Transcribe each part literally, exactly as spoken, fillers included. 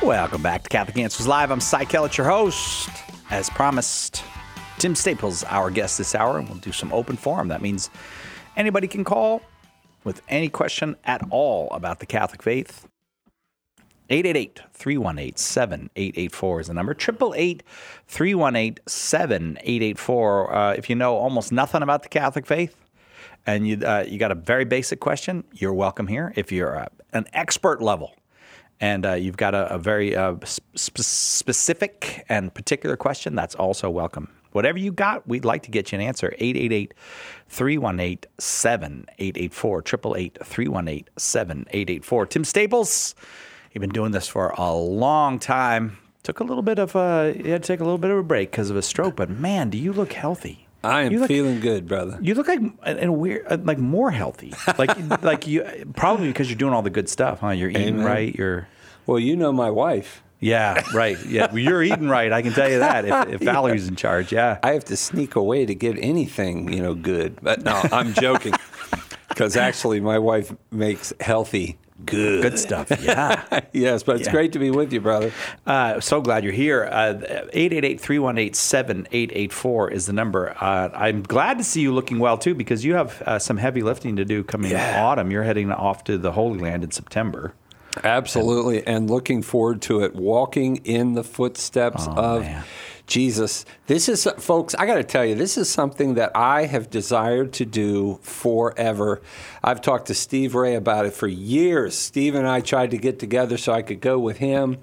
Welcome back to Catholic Answers Live. I'm Cy Kellett, your host. As promised, Tim Staples, our guest this hour, and we'll do some open forum. That means anybody can call with any question at all about the Catholic faith. eight eight eight, three one eight, seven eight eight four is the number. eight eight eight, three one eight, seven eight eight four. Uh, if you know almost nothing about the Catholic faith and you uh, you got a very basic question, you're welcome here. If you're uh, an expert level and uh, you've got a, a very uh, sp- specific and particular question, that's also welcome. Whatever you got, we'd like to get you an answer. eight eight eight, three one eight, seven eight eight four. eight eight eight, three one eight, seven eight eight four. Tim Staples, you've been doing this for a long time. Took a little bit of a, you had to take a little bit of a break because of a stroke, but man, do you look healthy. I am look, feeling good, brother. You look like in a weird, like more healthy. Like, like you, probably because you're doing all the good stuff, huh? You're eating Amen. right. You're. Well, you know my wife. Yeah, right. Yeah, well, you're eating right. I can tell you that. If, if Valerie's in charge, yeah. I have to sneak away to get anything, you know, good. But no, I'm joking. Because actually, my wife makes healthy good. Good stuff, yeah. Yes, but it's Yeah. great to be with you, brother. Uh, so glad you're here. Uh, eight eight eight, three one eight, seven eight eight four is the number. Uh, I'm glad to see you looking well, too, because you have uh, some heavy lifting to do coming Yeah. in autumn. You're heading off to the Holy Land in September. Absolutely, and looking forward to it. Walking in the footsteps Oh, of man. Jesus. This is, folks, I got to tell you, this is something that I have desired to do forever. I've talked to Steve Ray about it for years. Steve and I tried to get together so I could go with him,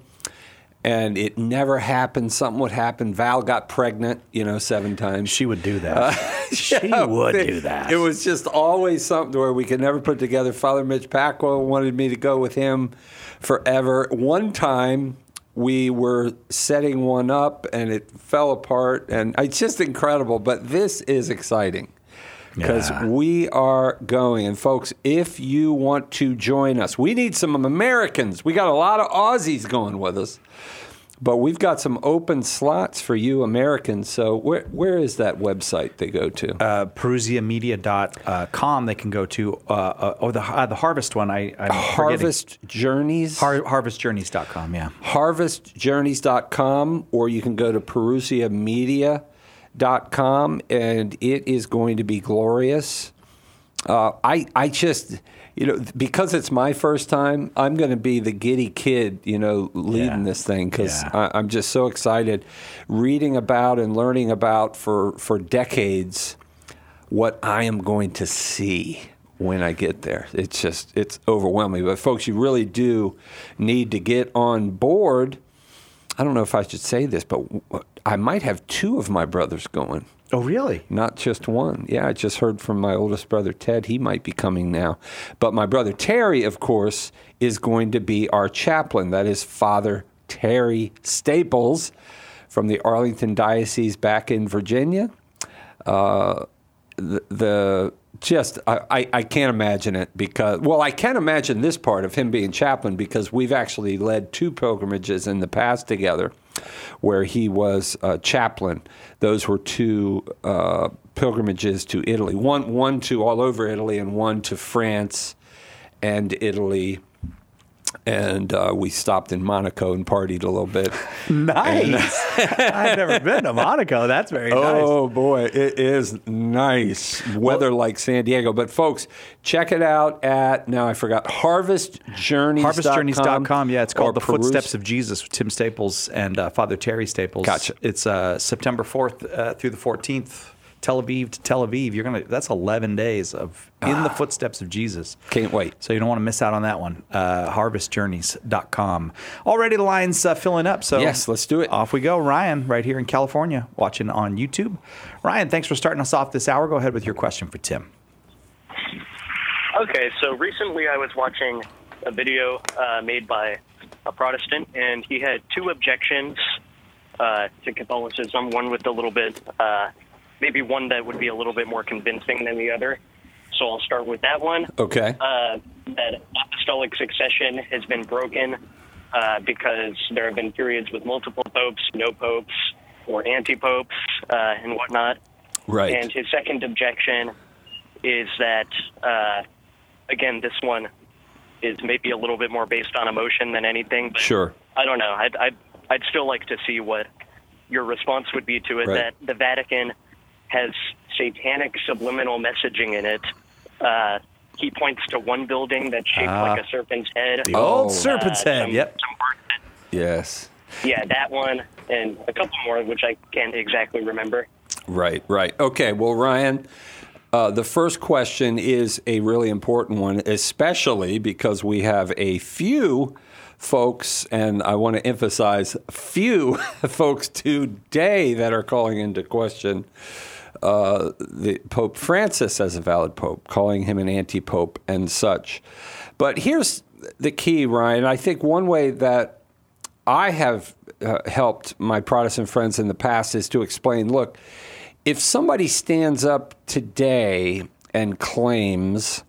and it never happened. Something would happen. Val got pregnant, you know, seven times. She would do that. Uh, she yeah, would it, do that. It was just always something where we could never put together. Father Mitch Packwell wanted me to go with him forever. One time we were setting one up and it fell apart, and it's just incredible. But this is exciting because Yeah. we are going. And folks, if you want to join us, we need some Americans. We got a lot of Aussies going with us. But we've got some open slots for you Americans. So where where is that website they go to? Uh, Perusia Media dot com they can go to, uh, uh, or the uh, the Harvest one. I, I'm Harvest Journeys? Har- harvest journeys dot com, yeah. harvest journeys dot com, or you can go to perusia media dot com, and it is going to be glorious. Uh, I I just, you know, because it's my first time, I'm going to be the giddy kid, you know, leading Yeah. this thing because Yeah. I'm just so excited, reading about and learning about for, for decades what I am going to see when I get there. It's just, it's overwhelming. But folks, you really do need to get on board. I don't know if I should say this, but I might have two of my brothers going. Oh, really? Not just one. Yeah, I just heard from my oldest brother, Ted. He might be coming now. But my brother, Terry, of course, is going to be our chaplain. That is Father Terry Staples from the Arlington Diocese back in Virginia. Uh, the, the just, I, I, I can't imagine it because, well, I can imagine this part of him being chaplain because we've actually led two pilgrimages in the past together where he was a chaplain. Those were two uh, pilgrimages to Italy, one one to all over Italy and one to France and Italy. And uh, we stopped in Monaco and partied a little bit. Nice. I've never been to Monaco. That's very nice. Oh, boy, it is nice. Weather like San Diego. But, folks, check it out at, now I forgot, harvest journeys dot com. harvest journeys dot com, yeah. It's called or The Perus- Footsteps of Jesus with Tim Staples and uh, Father Terry Staples. Gotcha. It's uh, September fourth uh, through the fourteenth, Tel Aviv to Tel Aviv. You're gonna. That's eleven days of in the footsteps of Jesus. Can't wait. So you don't want to miss out on that one. Uh, harvest journeys dot com. Already the line's uh, filling up. So Yes, let's do it. Off we go. Ryan, right here in California, watching on YouTube. Ryan, thanks for starting us off this hour. Go ahead with your question for Tim. Okay, so recently I was watching a video uh, made by a Protestant, and he had two objections uh, to Catholicism, one with a little bit, uh, maybe one that would be a little bit more convincing than the other. So I'll start with that one. Okay. Uh, that apostolic succession has been broken uh, because there have been periods with multiple popes, no popes, or anti-popes, uh, and whatnot. Right. And his second objection is that, uh, again, this one is maybe a little bit more based on emotion than anything. But Sure. I don't know. I'd, I'd, I'd still like to see what your response would be to it, Right. that the Vatican has satanic subliminal messaging in it. Uh, he points to one building that's shaped Ah. like a serpent's head. The Oh. old serpent's Uh, head. some- Yep. some words that- Yes. Yeah, that one, and a couple more, which I can't exactly remember. Right, right. Okay, well, Ryan, uh, the first question is a really important one, especially because we have a few folks, and I want to emphasize few folks today that are calling into question uh, the Pope Francis as a valid pope, calling him an anti-pope and such. But here's the key, Ryan. I think one way that I have uh, helped my Protestant friends in the past is to explain, look, if somebody stands up today and claims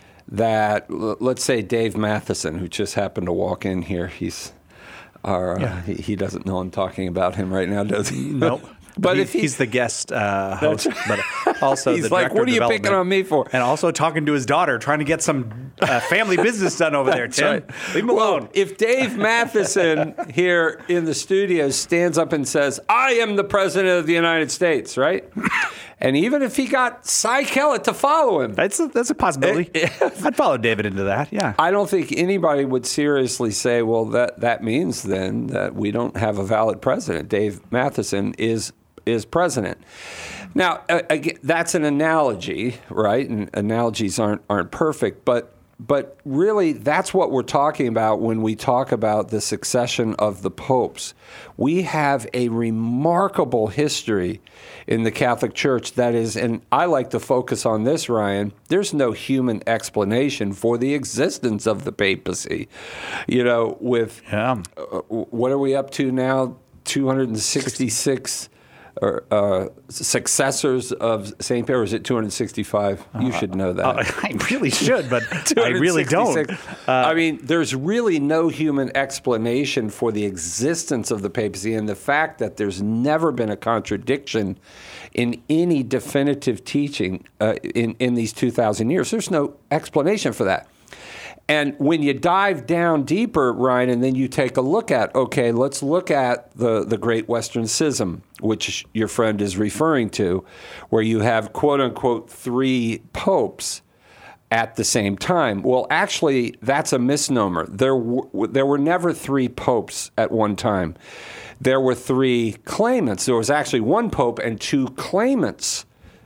that, l- let's say Dave Matheson, who just happened to walk in here, he's our, uh, Yeah. he, he doesn't know I'm talking about him right now, does he? Nope. But he, if he- he's the guest uh, host, but also He's the like, director what of are you picking development, on me for? And also talking to his daughter, trying to get some uh, family business done over there. That's Tim, right. leave him Well, alone. if Dave Matheson here in the studio stands up and says, I am the president of the United States, right? And even if he got Cy Kellett to follow him, That's a, that's a possibility. I'd follow David into that. Yeah. I don't think anybody would seriously say, well, that, that means then that we don't have a valid president. Dave Matheson is is president. Now, uh, again, that's an analogy, right? And analogies aren't aren't perfect, but but really that's what we're talking about when we talk about the succession of the popes. We have a remarkable history in the Catholic Church that is, and I like to focus on this, Ryan, there's no human explanation for the existence of the papacy. You know, with, Yeah. uh, what are we up to now? two hundred sixty-six or, uh, successors of Saint Peter, or is it two hundred sixty-five? You should know that. Uh, I really should, but I really don't. two hundred sixty-six. I mean, there's really no human explanation for the existence of the papacy and the fact that there's never been a contradiction in any definitive teaching uh, in, in these two thousand years. There's no explanation for that. And when you dive down deeper, Ryan, and then you take a look at, okay, let's look at the, the Great Western Schism, which your friend is referring to, where you have, quote unquote, three popes at the same time. Well, actually, that's a misnomer. There, w- there were never three popes at one time. There were three claimants. There was actually one pope and two claimants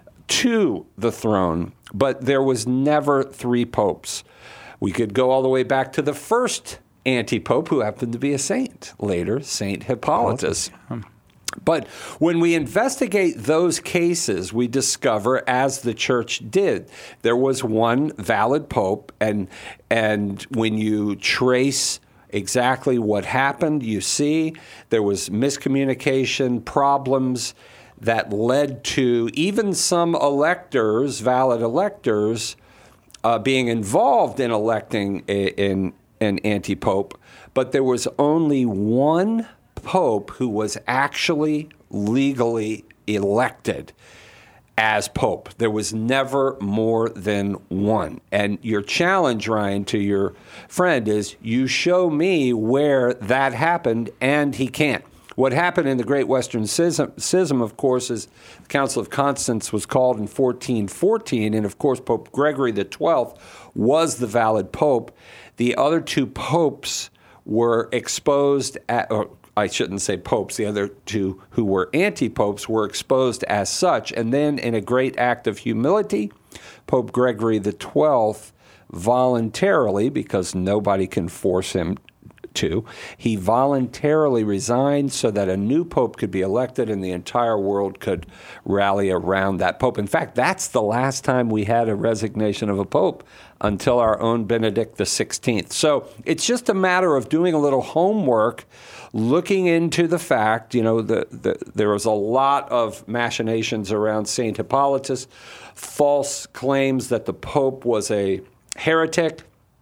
to the throne, but there was never three popes. We could go all the way back to the first anti-pope, who happened to be a saint, later Saint Hippolytus. But when we investigate those cases, we discover, as the church did, there was one valid pope, and and when you trace exactly what happened, you see there was miscommunication, problems that led to even some electors, valid electors, Uh, being involved in electing a, in, an anti-pope, but there was only one pope who was actually legally elected as pope. There was never more than one. And your challenge, Ryan, to your friend is, you show me where that happened, and he can't. What happened in the Great Western Schism, schism, of course, is the Council of Constance was called in fourteen fourteen, and of course Pope Gregory the twelfth was the valid pope. The other two popes were exposed, at, or I shouldn't say popes, the other two who were anti-popes were exposed as such, and then in a great act of humility, Pope Gregory the twelfth voluntarily, because nobody can force him to, he voluntarily resigned so that a new pope could be elected and the entire world could rally around that pope. In fact, that's the last time we had a resignation of a pope, until our own Benedict the sixteenth. So it's just a matter of doing a little homework, looking into the fact, you know, the, the, there was a lot of machinations around Saint Hippolytus, false claims that the pope was a heretic.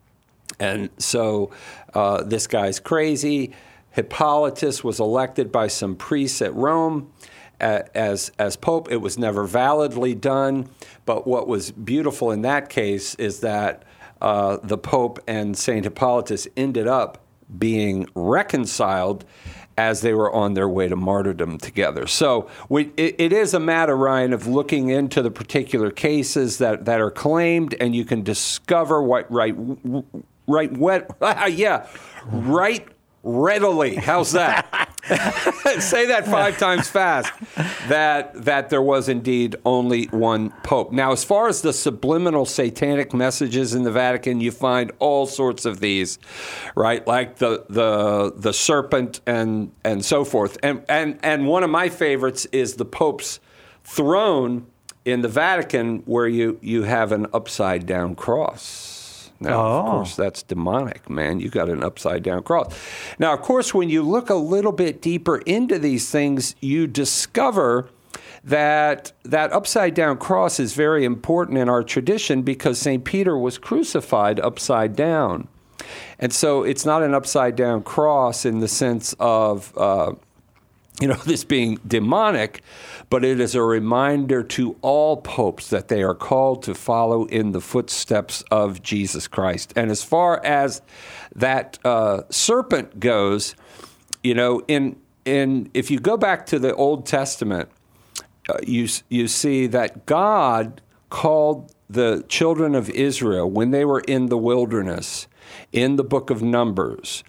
And so uh, this guy's crazy. Hippolytus was elected by some priests at Rome uh, as as pope. It was never validly done. But what was beautiful in that case is that uh, the Pope and Saint Hippolytus ended up being reconciled as they were on their way to martyrdom together. So we, it, it is a matter, Ryan, of looking into the particular cases that, that are claimed, and you can discover what right, right, wet, yeah, right, readily. How's that? Say that five times fast. That that there was indeed only one pope. Now, as far as the subliminal satanic messages in the Vatican, you find all sorts of these, right? Like the the the serpent and and so forth. And and and one of my favorites is the Pope's throne in the Vatican, where you you have an upside down cross. Now, oh. of course, that's demonic, man. You got an upside-down cross. Now, of course, when you look a little bit deeper into these things, you discover that that upside-down cross is very important in our tradition because Saint Peter was crucified upside down. And so it's not an upside-down cross in the sense of, uh, you know, this being demonic, but it is a reminder to all popes that they are called to follow in the footsteps of Jesus Christ. And as far as that uh, serpent goes, you know, in in if you go back to the Old Testament, uh, you you see that God called the children of Israel when they were in the wilderness, in the book of Numbers,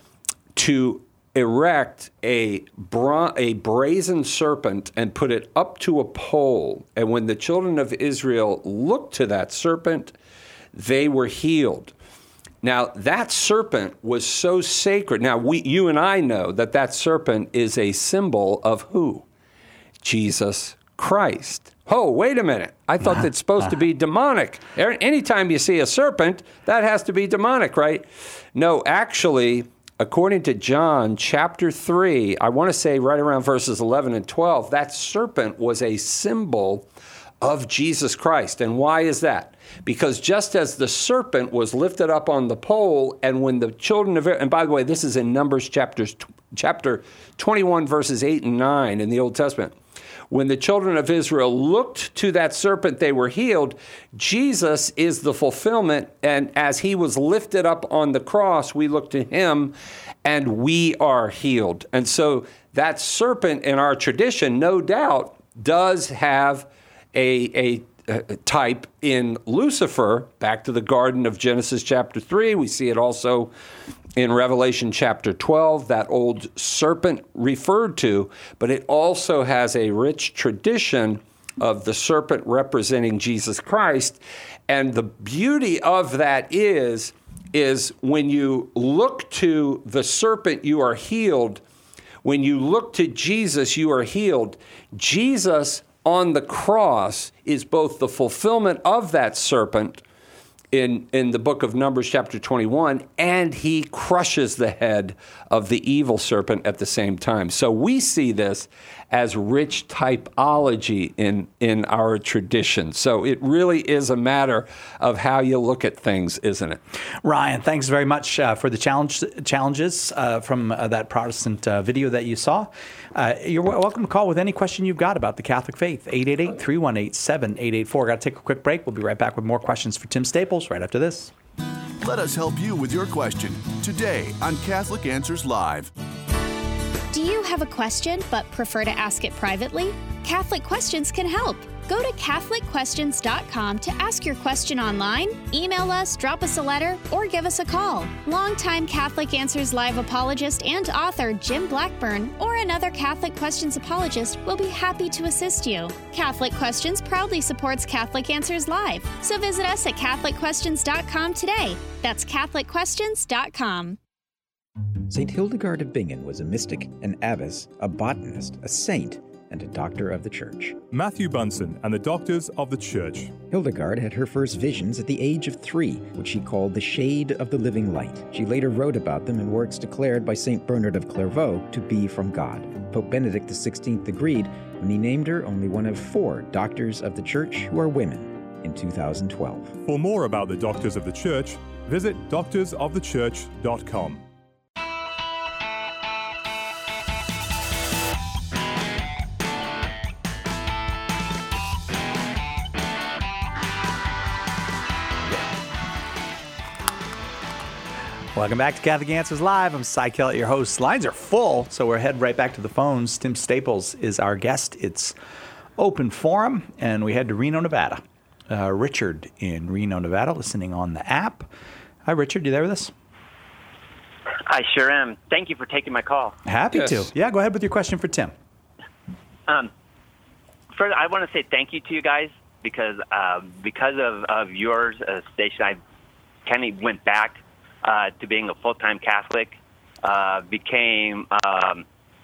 to erect a bra- a brazen serpent and put it up to a pole. And when the children of Israel looked to that serpent, they were healed. Now, that serpent was so sacred. Now, we, you and I know that that serpent is a symbol of who? Jesus Christ. Oh, wait a minute. I thought that's supposed to be demonic. Anytime you see a serpent, that has to be demonic, right? No, actually, according to John chapter three, I want to say right around verses eleven and twelve, that serpent was a symbol of Jesus Christ. And why is that? Because just as the serpent was lifted up on the pole, and when the children of, and by the way, this is in Numbers chapters, chapter twenty-one, verses eight and nine in the Old Testament. When the children of Israel looked to that serpent, they were healed. Jesus is the fulfillment, and as he was lifted up on the cross, we look to him, and we are healed. And so that serpent in our tradition, no doubt, does have a, a, a type in Lucifer, back to the Garden of Genesis chapter three. We see it also in Revelation chapter twelve, that old serpent referred to, but it also has a rich tradition of the serpent representing Jesus Christ. And the beauty of that is, is when you look to the serpent, you are healed. When you look to Jesus, you are healed. Jesus on the cross is both the fulfillment of that serpent in, in the book of Numbers chapter twenty-one, and he crushes the head of the evil serpent at the same time. So we see this as rich typology in, in our tradition. So it really is a matter of how you look at things, isn't it? Ryan, thanks very much uh, for the challenge challenges uh, from uh, that Protestant uh, video that you saw. Uh, you're welcome to call with any question you've got about the Catholic faith. eight eight eight, three one eight, seven eight eight four. Got to take a quick break. We'll be right back with more questions for Tim Staples right after this. Let us help you with your question today on Catholic Answers Live. Do you have a question but prefer to ask it privately? Catholic Questions can help. Go to Catholic Questions dot com to ask your question online, email us, drop us a letter, or give us a call. Longtime Catholic Answers Live apologist and author Jim Blackburn or another Catholic Questions apologist will be happy to assist you. Catholic Questions proudly supports Catholic Answers Live, so visit us at Catholic Questions dot com today. That's Catholic Questions dot com. Saint Hildegard of Bingen was a mystic, an abbess, a botanist, a saint, and a doctor of the Church. Matthew Bunsen and the Doctors of the Church. Hildegard had her first visions at the age of three, which she called the shade of the living light. She later wrote about them in works declared by Saint Bernard of Clairvaux to be from God. Pope Benedict the sixteenth agreed when he named her only one of four doctors of the Church who are women in two thousand twelve. For more about the Doctors of the Church, visit doctors of the church dot com. Welcome back to Catholic Answers Live. I'm Cy Kellett, your host. Lines are full, so we're headed right back to the phones. Tim Staples is our guest. It's open forum, and we head to Reno, Nevada. Uh, Richard in Reno, Nevada, listening on the app. Hi, Richard. You there with us? I sure am. Thank you for taking my call. Happy Yes. to. Yeah, go ahead with your question for Tim. Um, first, I want to say thank you to you guys because uh, because of, of your uh, station, I kind of went back uh, to being a full-time Catholic, uh, became um,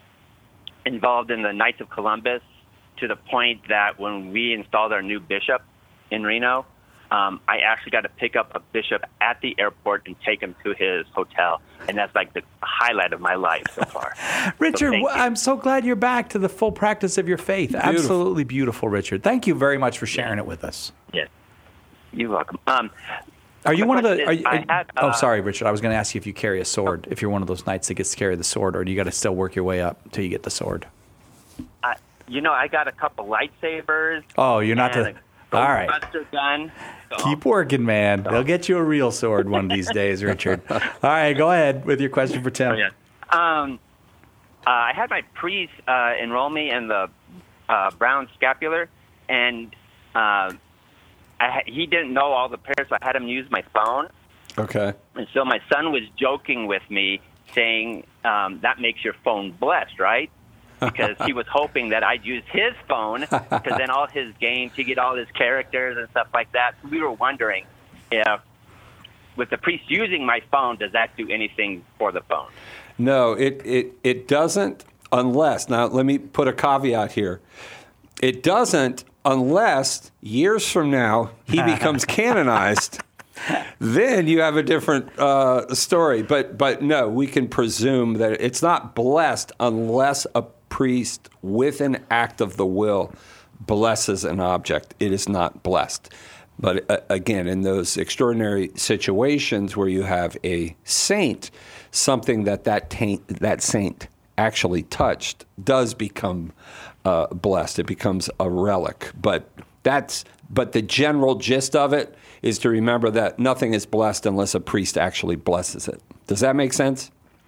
involved in the Knights of Columbus to the point that when we installed our new bishop in Reno, um, I actually got to pick up a bishop at the airport and take him to his hotel. And that's like the highlight of my life so far. Richard, So thank you. I'm so glad you're back to the full practice of your faith. Beautiful. Absolutely beautiful, Richard. Thank you very much for sharing it with us. Yes. You're welcome. Um, Are you my one of the? question Are is, you, I had, oh, uh, sorry, Richard. I was going to ask you if you carry a sword. If you're one of those knights that gets to carry the sword, or do you got to still work your way up until you get the sword? I, you know, I got a couple lightsabers. Oh, you're not and the. a All right. Buster gun. So, Keep working, man. They'll get you a real sword one of these days, Richard. All right, go ahead with your question for Tim. Oh, yeah. Um, uh, I had my priest uh, enroll me in the uh, Brown Scapular, and uh, I ha- he didn't know all the prayers, so I had him use my phone. Okay. And so my son was joking with me, saying, um, that makes your phone blessed, right? Because he was hoping that I'd use his phone, because then all his games, he get all his characters and stuff like that. So we were wondering if, with the priest using my phone, does that do anything for the phone? No, it, it, it doesn't unless, now let me put a caveat here. It doesn't unless years from now he becomes canonized. Then you have a different uh, story. But but no, we can presume that it's not blessed unless a priest with an act of the will blesses an object. It is not blessed. But uh, again, in those extraordinary situations where you have a saint, something that that, taint, that saint actually touched does become uh, blessed. It becomes a relic. But that's but the general gist of it is to remember that nothing is blessed unless a priest actually blesses it. Does that make sense?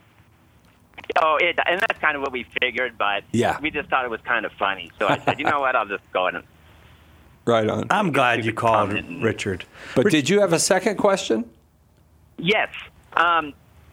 Oh, it, and that's kind of what we figured, but Yeah. we just thought it was kind of funny. So I said, you know what, I'll just go ahead and... Right on. I'm glad you called, comment. Richard. But did you have a second question? Yes. Um,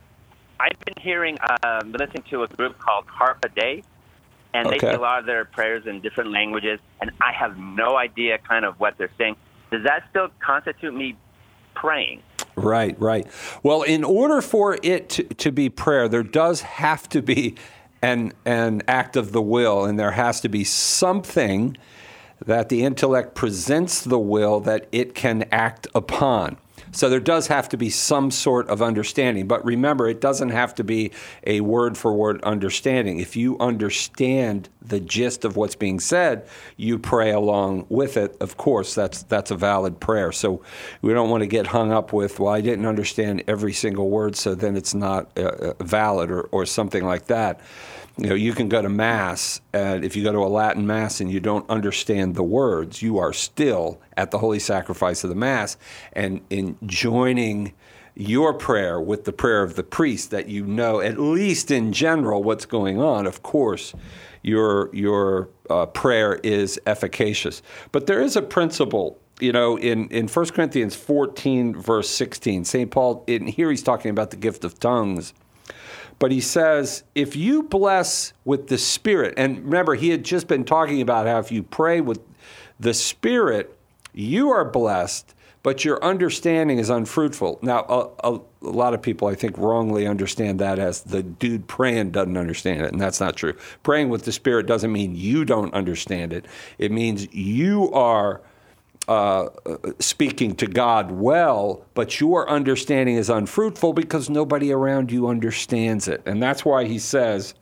I've been hearing, uh, listening to a group called Harpa Day, and they Okay. say a lot of their prayers in different languages, and I have no idea kind of what they're saying. Does that still constitute me praying? Right, right. Well, in order for it to, to be prayer, there does have to be an, an act of the will, and there has to be something that the intellect presents the will that it can act upon. So there does have to be some sort of understanding. But remember, it doesn't have to be a word-for-word understanding. If you understand the gist of what's being said, you pray along with it. Of course, that's that's a valid prayer. So we don't want to get hung up with, well, I didn't understand every single word, so then it's not uh, valid or, or something like that. You know, you can go to Mass, and if you go to a Latin Mass and you don't understand the words, you are still at the holy sacrifice of the Mass, and in joining your prayer with the prayer of the priest, that you know, at least in general, what's going on. Of course, your your uh, prayer is efficacious. But there is a principle, you know, in, in First Corinthians fourteen, verse sixteen, Saint Paul, in here he's talking about the gift of tongues. But he says, if you bless with the Spirit, and remember, he had just been talking about how if you pray with the Spirit, you are blessed, but your understanding is unfruitful. Now, a, a, a lot of people, I think, wrongly understand that as the dude praying doesn't understand it, and that's not true. Praying with the Spirit doesn't mean you don't understand it. It means you are Uh, speaking to God well, but your understanding is unfruitful because nobody around you understands it. And that's why he says,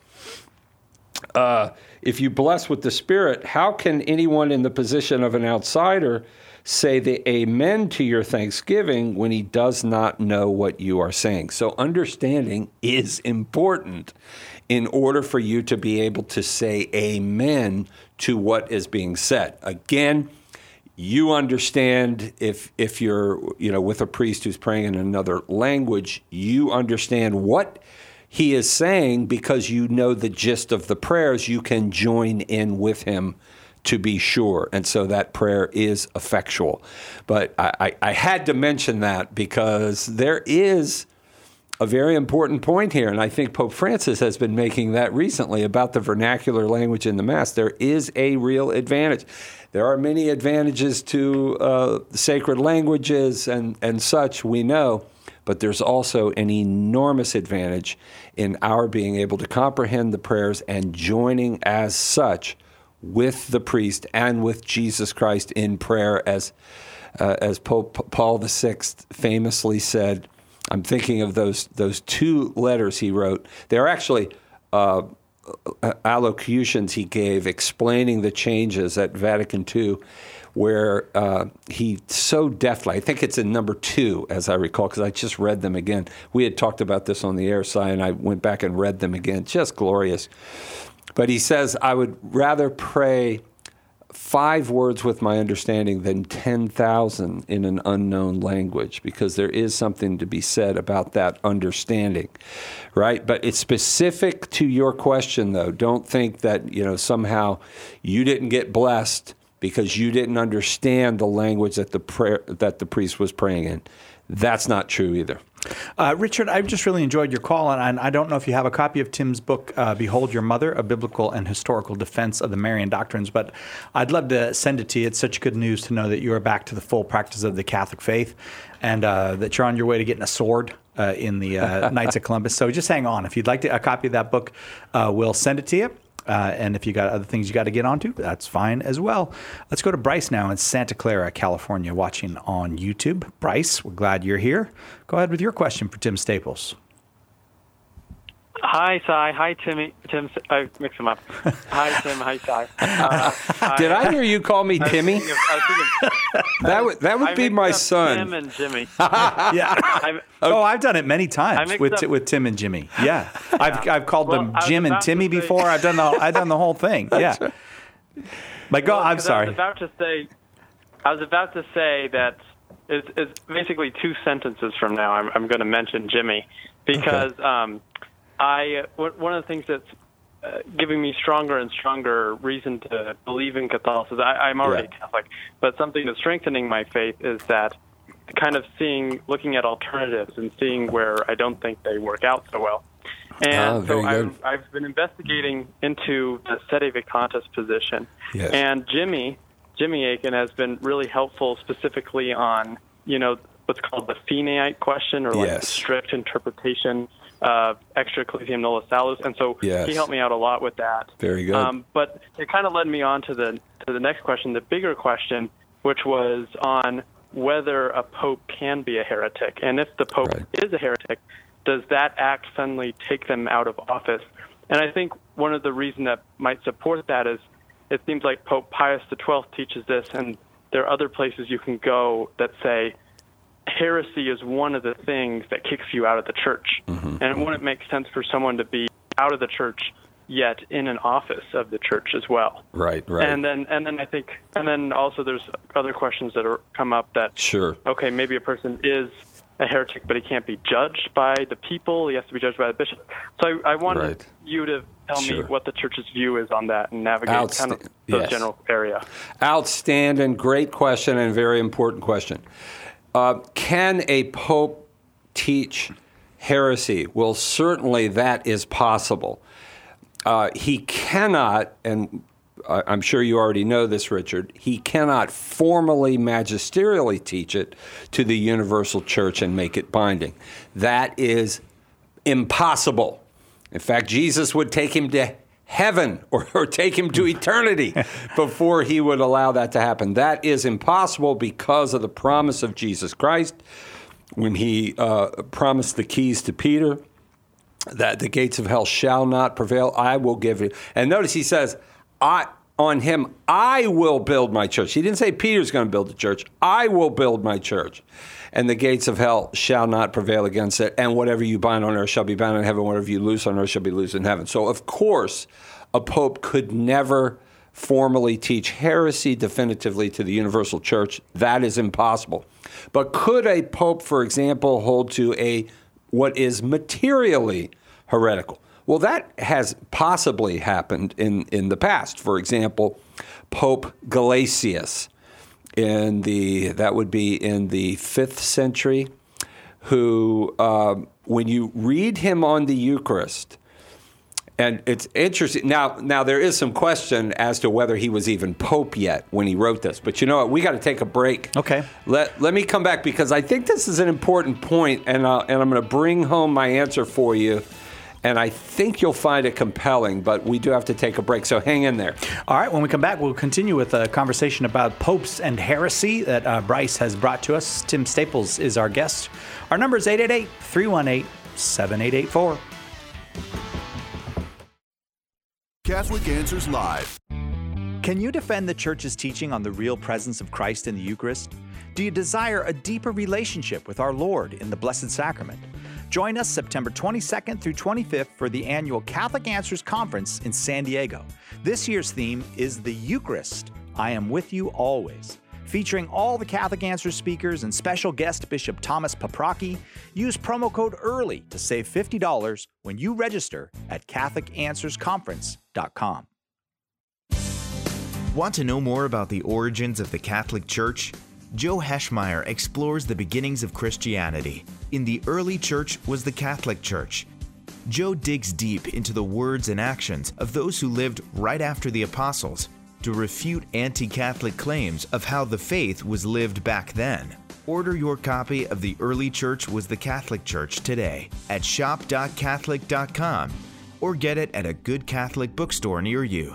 uh, if you bless with the Spirit, how can anyone in the position of an outsider say the amen to your thanksgiving when he does not know what you are saying? So understanding is important in order for you to be able to say amen to what is being said. Again, You understand if if you're, you know, with a priest who's praying in another language, you understand what he is saying because you know the gist of the prayers. You can join in with him to be sure. And so that prayer is effectual. But I, I, I had to mention that because there is a very important point here, and I think Pope Francis has been making that recently about the vernacular language in the Mass. There is a real advantage. There are many advantages to uh, sacred languages and, and such, we know, but there's also an enormous advantage in our being able to comprehend the prayers and joining as such with the priest and with Jesus Christ in prayer, as uh, as Pope Paul the Sixth famously said. I'm thinking of those those two letters he wrote. They're actually uh, allocutions he gave explaining the changes at Vatican Two, where uh, he so deftly, I think it's in number two, as I recall, because I just read them again. We had talked about this on the air, Si, and I went back and read them again. Just glorious. But he says, I would rather pray five words with my understanding than ten thousand in an unknown language, because there is something to be said about that understanding, right? But it's specific to your question, though. Don't think that, you know, somehow you didn't get blessed because you didn't understand the language that the prayer that the priest was praying in. That's not true either. Uh, Richard, I've just really enjoyed your call, and I don't know if you have a copy of Tim's book, uh, Behold Your Mother, A Biblical and Historical Defense of the Marian Doctrines, but I'd love to send it to you. It's such good news to know that you are back to the full practice of the Catholic faith, and uh, that you're on your way to getting a sword uh, in the uh, Knights of Columbus. So just hang on. If you'd like to, a copy of that book, uh, we'll send it to you. Uh, and if you got other things you got to get onto, that's fine as well. Let's go to Bryce now in Santa Clara, California, watching on YouTube. Bryce, we're glad you're here. Go ahead with your question for Tim Staples. Hi, Si. Hi, Timmy. Tim. I mix them up. Hi, Tim. Hi, Si. Uh, Did I hear you call me Timmy? I was thinking of, I was thinking, that would that would I be my up son. Tim and Jimmy. Yeah. I'm, Oh, I've done it many times with up, with Tim and Jimmy. Yeah, I've I've called Well, them I was Jim and about to Timmy say- before. I've done the I've done the whole thing. Yeah. But go. well, I'm 'cause sorry. I was about to say. I was about to say that it's, it's basically two sentences from now. I'm, I'm going to mention Jimmy because Okay. um, I one of the things that's uh, giving me stronger and stronger reason to believe in Catholicism. I, I'm already Yeah. Catholic, but something that's strengthening my faith is that kind of seeing, looking at alternatives and seeing where I don't think they work out so well. And Ah, very so good. I've, I've been investigating into the sede vacantis position, Yes. and Jimmy, Jimmy Aiken has been really helpful specifically on, you know, what's called the Fineite question, or like Yes. the strict interpretation of extra ecclesiam nulla salus, and so Yes. he helped me out a lot with that. Very good. Um, but it kind of led me on to the to the next question, the bigger question, which was on whether a pope can be a heretic, and if the pope Right. is a heretic, does that act suddenly take them out of office? And I think one of the reasons that might support that is it seems like Pope Pius the twelfth teaches this, and there are other places you can go that say heresy is one of the things that kicks you out of the church. Mm-hmm. And it wouldn't make sense for someone to be out of the church yet in an office of the church as well. Right, right. And then, and then I think, and then also there's other questions that are come up that Sure. okay, maybe a person is a heretic, but he can't be judged by the people. He has to be judged by the bishop. So I, I wanted Right. you to tell Sure. me what the church's view is on that and navigate Outsta- kind of the yes. general area. Outstanding, great question, and very important question. Uh, can a pope teach heresy? Well, certainly that is possible. Uh, he cannot, and I- I'm sure you already know this, Richard, he cannot formally, magisterially teach it to the universal church and make it binding. That is impossible. In fact, Jesus would take him to heaven or, or take him to eternity before he would allow that to happen. That is impossible because of the promise of Jesus Christ when he uh, promised the keys to Peter, that the gates of hell shall not prevail. I will give you. And notice he says, I on him, I will build my church. He didn't say Peter's going to build the church. I will build my church. And the gates of hell shall not prevail against it. And whatever you bind on earth shall be bound in heaven. Whatever you loose on earth shall be loosed in heaven. So, of course, a pope could never formally teach heresy definitively to the universal church. That is impossible. But could a pope, for example, hold to a what is materially heretical? Well, that has possibly happened in, in the past. For example, Pope Gelasius, in the that would be in the fifth century, who, uh, when you read him on the Eucharist, and it's interesting. Now, now there is some question as to whether he was even pope yet when he wrote this. But you know what? We got to take a break. Okay. Let Let me come back because I think this is an important point, and uh, and I'm going to bring home my answer for you. And I think you'll find it compelling, but we do have to take a break, so hang in there. All right, when we come back, we'll continue with a conversation about popes and heresy that uh, Bryce has brought to us. Tim Staples is our guest. Our number is eight eight eight, three one eight, seven eight eight four. Catholic Answers Live. Can you defend the Church's teaching on the real presence of Christ in the Eucharist? Do you desire a deeper relationship with our Lord in the Blessed Sacrament? Join us September twenty-second through twenty-fifth for the annual Catholic Answers Conference in San Diego. This year's theme is the Eucharist, I Am With You Always. Featuring all the Catholic Answers speakers and special guest Bishop Thomas Paprocki, use promo code EARLY to save fifty dollars when you register at Catholic Answers Conference dot com. Want to know more about the origins of the Catholic Church? Joe Heschmeyer explores the beginnings of Christianity. In the early church was the Catholic Church. Joe digs deep into the words and actions of those who lived right after the apostles to refute anti-Catholic claims of how the faith was lived back then. Order your copy of The Early Church Was the Catholic Church today at shop dot catholic dot com or get it at a good Catholic bookstore near you.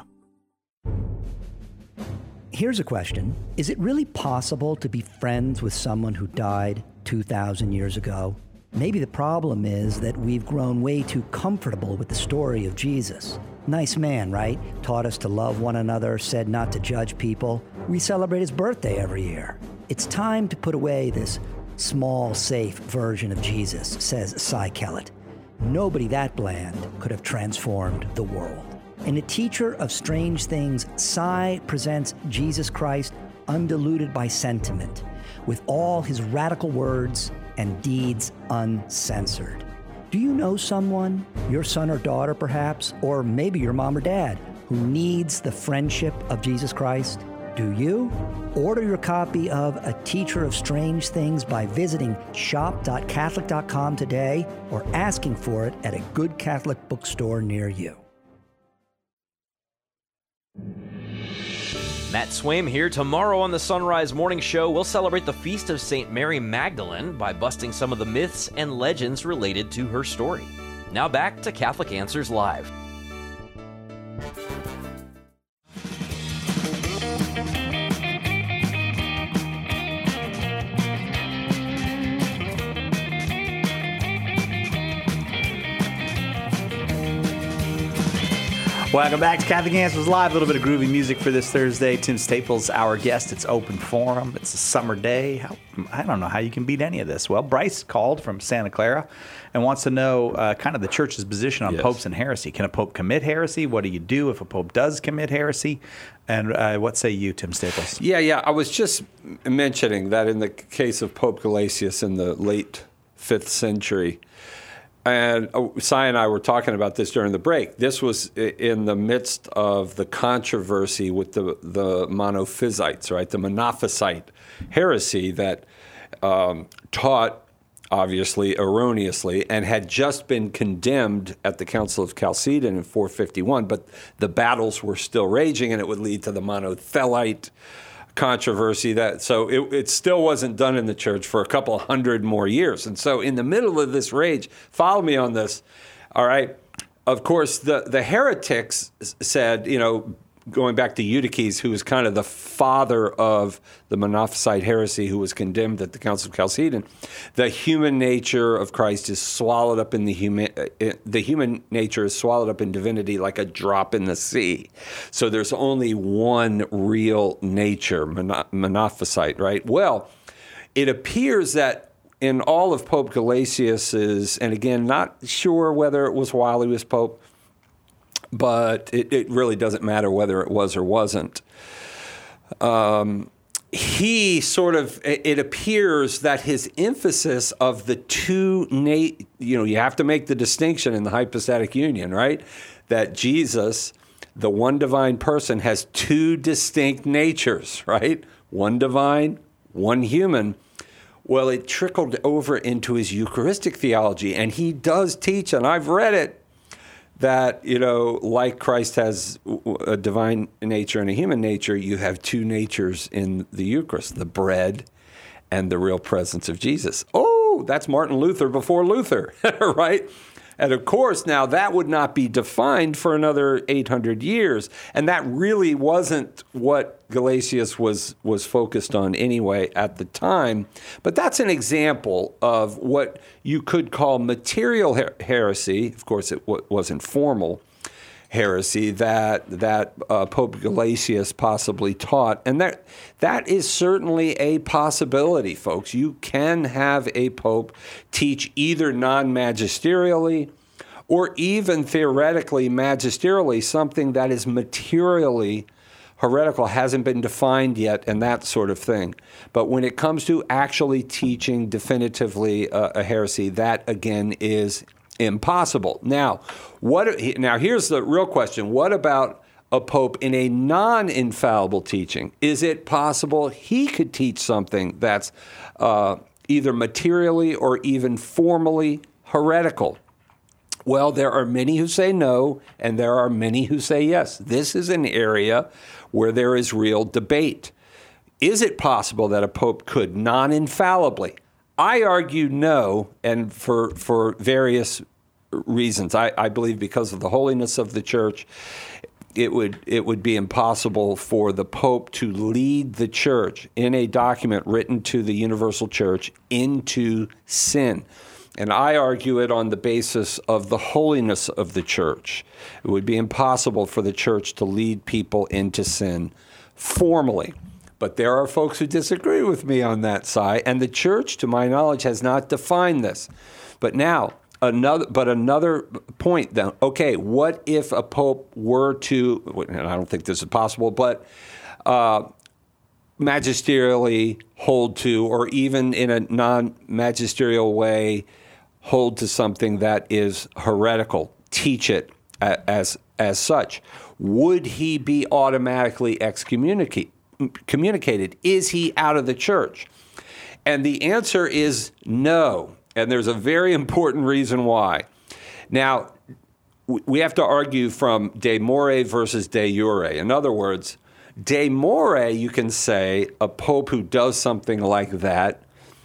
Here's a question. Is it really possible to be friends with someone who died two thousand years ago? Maybe the problem is that we've grown way too comfortable with the story of Jesus. Nice man, right? Taught us to love one another, said not to judge people. We celebrate his birthday every year. It's time to put away this small, safe version of Jesus, says Cy Kellett. Nobody that bland could have transformed the world. In A Teacher of Strange Things, Cy presents Jesus Christ undiluted by sentiment, with all his radical words and deeds uncensored. Do you know someone, your son or daughter perhaps, or maybe your mom or dad, who needs the friendship of Jesus Christ? Do you? Order your copy of A Teacher of Strange Things by visiting shop dot catholic dot com today or asking for it at a good Catholic bookstore near you. Matt Swaim here. Tomorrow on the Sunrise Morning Show, we'll celebrate the Feast of Saint Mary Magdalene by busting some of the myths and legends related to her story. Now back to Catholic Answers Live. Welcome back to Catholic Answers Live. A little bit of groovy music for this Thursday. Tim Staples, our guest. It's open forum. It's a summer day. How, I don't know how you can beat any of this. Well, Bryce called from Santa Clara and wants to know uh, kind of the church's position on Yes. popes and heresy. Can a pope commit heresy? What do you do if a pope does commit heresy? And uh, what say you, Tim Staples? Yeah, yeah. I was just mentioning that in the case of Pope Gelasius in the late fifth century, and Cy and I were talking about this during the break. This was in the midst of the controversy with the, the Monophysites, right? The Monophysite heresy that um, taught, obviously, erroneously, and had just been condemned at the Council of Chalcedon in four fifty-one, but the battles were still raging, and it would lead to the Monothelite controversy. That so it, it still wasn't done in the church for a couple hundred more years. And so in the middle of this rage, follow me on this, all right? Of course, the, the heretics said, you know, going back to Eutyches, who was kind of the father of the Monophysite heresy, who was condemned at the Council of Chalcedon, the human nature of Christ is swallowed up in the human, the human nature is swallowed up in divinity like a drop in the sea. So there's only one real nature, Monophysite, right? Well, it appears that in all of Pope Gelasius's, and again, not sure whether it was while he was Pope, but it, it really doesn't matter whether it was or wasn't. Um, he sort of, it appears that his emphasis of the two, na- you know, you have to make the distinction in the hypostatic union, right? That Jesus, the one divine person, has two distinct natures, right? One divine, one human. Well, it trickled over into his Eucharistic theology, and he does teach, and I've read it, that, you know, like Christ has a divine nature and a human nature, you have two natures in the Eucharist, the bread and the real presence of Jesus. Oh, that's Martin Luther before Luther, right? And of course, now that would not be defined for another eight hundred years. And that really wasn't what Gelasius was, was focused on anyway at the time. But that's an example of what you could call material her- heresy. Of course, it w- wasn't formal heresy that that uh, Pope Gelasius possibly taught. And that that is certainly a possibility, folks. You can have a pope teach either non-magisterially or even theoretically magisterially something that is materially heretical, hasn't been defined yet, and that sort of thing. But when it comes to actually teaching definitively uh, a heresy, that again is impossible. Now, what? Now, here's the real question. What about a pope in a non-infallible teaching? Is it possible he could teach something that's uh, either materially or even formally heretical? Well, there are many who say no, and there are many who say yes. This is an area where there is real debate. Is it possible that a pope could non-infallibly? I argue no, and for for various reasons. I, I believe because of the holiness of the church, it would it would be impossible for the Pope to lead the church in a document written to the universal church into sin. And I argue it on the basis of the holiness of the church. It would be impossible for the church to lead people into sin formally. But there are folks who disagree with me on that side, and the church, to my knowledge, has not defined this. But now, another but another point then, okay, what if a pope were to, and I don't think this is possible, but uh, magisterially hold to, or even in a non-magisterial way, hold to something that is heretical, teach it as as such, would he be automatically excommunicated? communicated? Is he out of the church? And the answer is no. And there's a very important reason why. Now, we have to argue from de more versus de jure. In other words, de more, you can say a pope who does something like that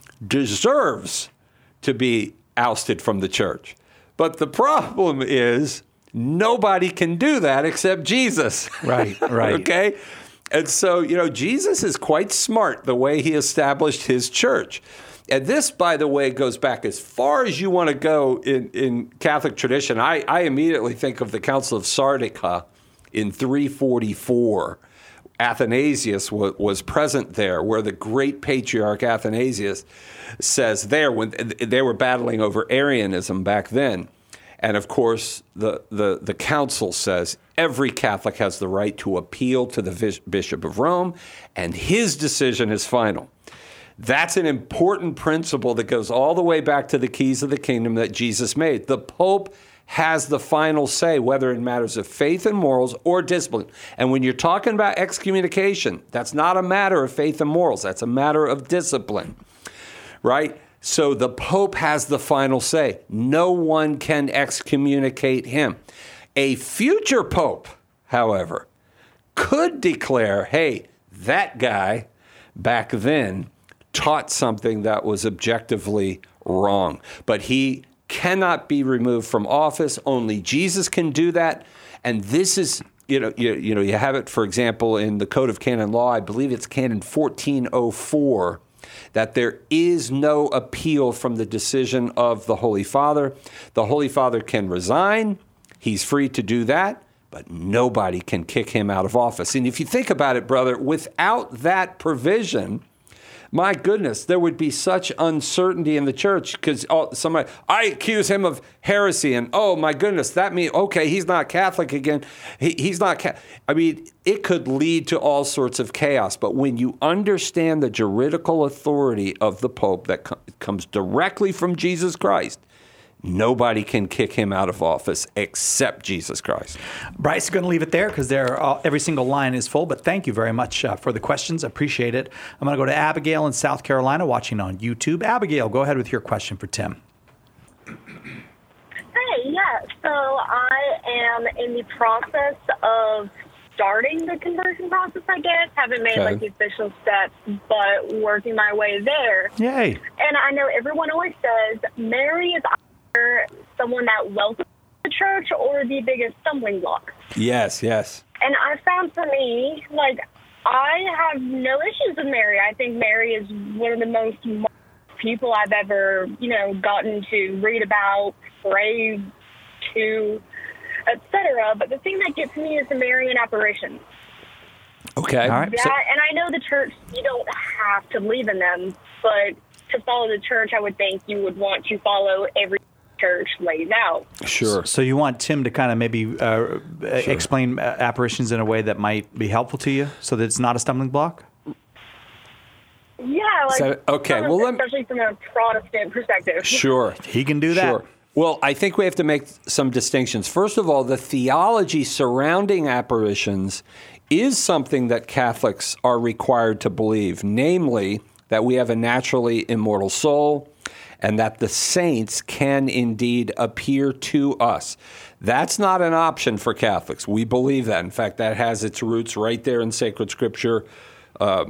deserves to be ousted from the church. But the problem is nobody can do that except Jesus. Right, right. Okay? And so, you know, Jesus is quite smart the way he established his church. And this, by the way, goes back as far as you want to go in, in Catholic tradition. I, I immediately think of the Council of Sardica in three forty-four. Athanasius was, was present there, where the great patriarch Athanasius says there, when they were battling over Arianism back then. And of course, the, the, the council says every Catholic has the right to appeal to the Bishop of Rome, and his decision is final. That's an important principle that goes all the way back to the keys of the kingdom that Jesus made. The Pope has the final say, whether in matters of faith and morals or discipline. And when you're talking about excommunication, that's not a matter of faith and morals. That's a matter of discipline, right? So the Pope has the final say. No one can excommunicate him. A future Pope, however, could declare, hey, that guy back then taught something that was objectively wrong. But he cannot be removed from office. Only Jesus can do that. And this is, you know, you, you know, you have it, for example, in the Code of Canon Law, I believe it's Canon fourteen oh four, that there is no appeal from the decision of the Holy Father. The Holy Father can resign. He's free to do that, but nobody can kick him out of office. And if you think about it, brother, without that provision, my goodness, there would be such uncertainty in the church because oh, somebody, I accuse him of heresy, and oh my goodness, that means, okay, he's not Catholic again. He, he's not, Ca-. I mean, it could lead to all sorts of chaos. But when you understand the juridical authority of the Pope that co- comes directly from Jesus Christ, nobody can kick him out of office except Jesus Christ. Bryce is going to leave it there because every single line is full, but thank you very much uh, for the questions. Appreciate it. I'm going to go to Abigail in South Carolina watching on YouTube. Abigail, go ahead with your question for Tim. Hey, yeah. So I am in the process of starting the conversion process, I guess. Haven't made Okay. like the official steps, but working my way there. Yay. And I know everyone always says Mary is either someone that welcomes the church or the biggest stumbling block. Yes, yes. And I found for me, like, I have no issues with Mary. I think Mary is one of the most people I've ever, you know, gotten to read about, pray to, et cetera. But the thing that gets me is the Marian apparitions. Okay. All right. That, So- and I know the church, you don't have to believe in them, but to follow the church, I would think you would want to follow every church lays out. Sure. So you want Tim to kind of maybe uh, explain uh, apparitions in a way that might be helpful to you so that it's not a stumbling block? Yeah, like, So- okay, from a- well, let- especially from a Protestant perspective. Sure. He can do that. Sure. Well, I think we have to make some distinctions. First of all, the theology surrounding apparitions is something that Catholics are required to believe, namely that we have a naturally immortal soul and that the saints can indeed appear to us. That's not an option for Catholics. We believe that. In fact, that has its roots right there in sacred scripture. Uh,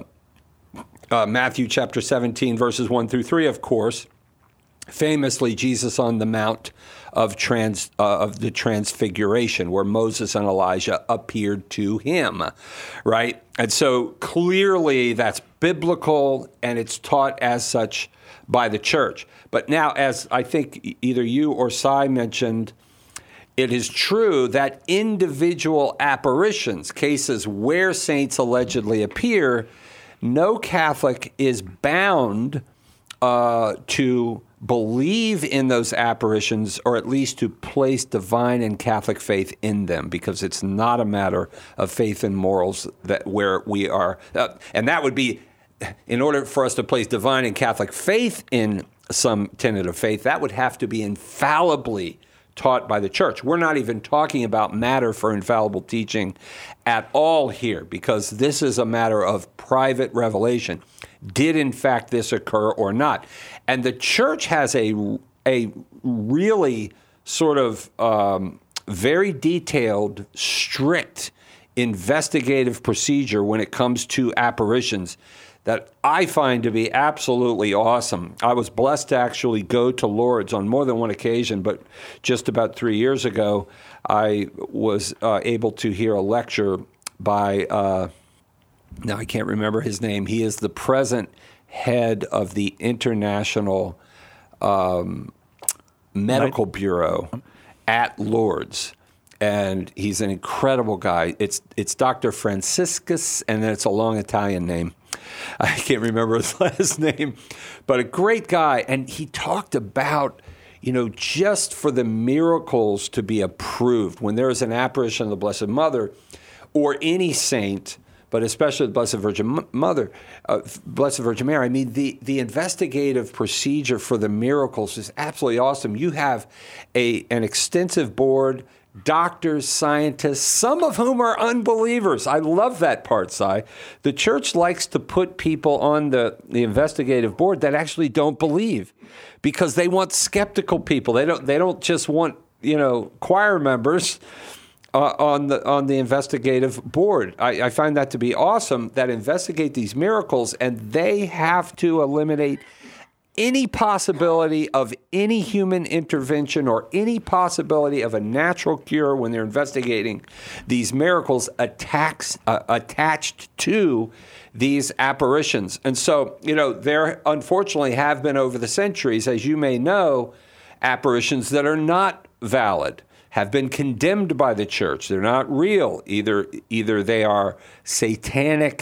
uh, Matthew chapter seventeen, verses one through three, of course. Famously, Jesus on the Mount of trans uh, of the Transfiguration, where Moses and Elijah appeared to him, right? And so clearly that's biblical, and it's taught as such by the church. But now, as I think either you or Cy mentioned, it is true that individual apparitions, cases where saints allegedly appear, no Catholic is bound uh, to believe in those apparitions, or at least to place divine and Catholic faith in them, because it's not a matter of faith and morals that where we are. Uh, and that would be, in order for us to place divine and Catholic faith in some tenet of faith, that would have to be infallibly taught by the church. We're not even talking about matter for infallible teaching at all here, because this is a matter of private revelation. Did in fact this occur or not? And the church has a, a really sort of um, very detailed, strict investigative procedure when it comes to apparitions that I find to be absolutely awesome. I was blessed to actually go to Lourdes on more than one occasion, but just about three years ago, I was uh, able to hear a lecture by, uh, now I can't remember his name. He is the present head of the International um, Medical Bureau at Lourdes. And he's an incredible guy. It's it's Doctor Franciscus, and then it's a long Italian name. I can't remember his last name, but a great guy. And he talked about, you know, just for the miracles to be approved, when there is an apparition of the Blessed Mother or any saint, but especially the Blessed Virgin Mother, uh, Blessed Virgin Mary, I mean, the, the investigative procedure for the miracles is absolutely awesome. You have a an extensive board, doctors, scientists, some of whom are unbelievers. I love that part, Si. The church likes to put people on the, the investigative board that actually don't believe, because they want skeptical people. They don't they don't just want, you know, choir members uh, on the on the investigative board. I, I find that to be awesome, that investigate these miracles, and they have to eliminate any possibility of any human intervention or any possibility of a natural cure when they're investigating these miracles attacks, uh, attached to these apparitions. And so, you know, there unfortunately have been over the centuries, as you may know, apparitions that are not valid, have been condemned by the church. They're not real. Either, either they are satanic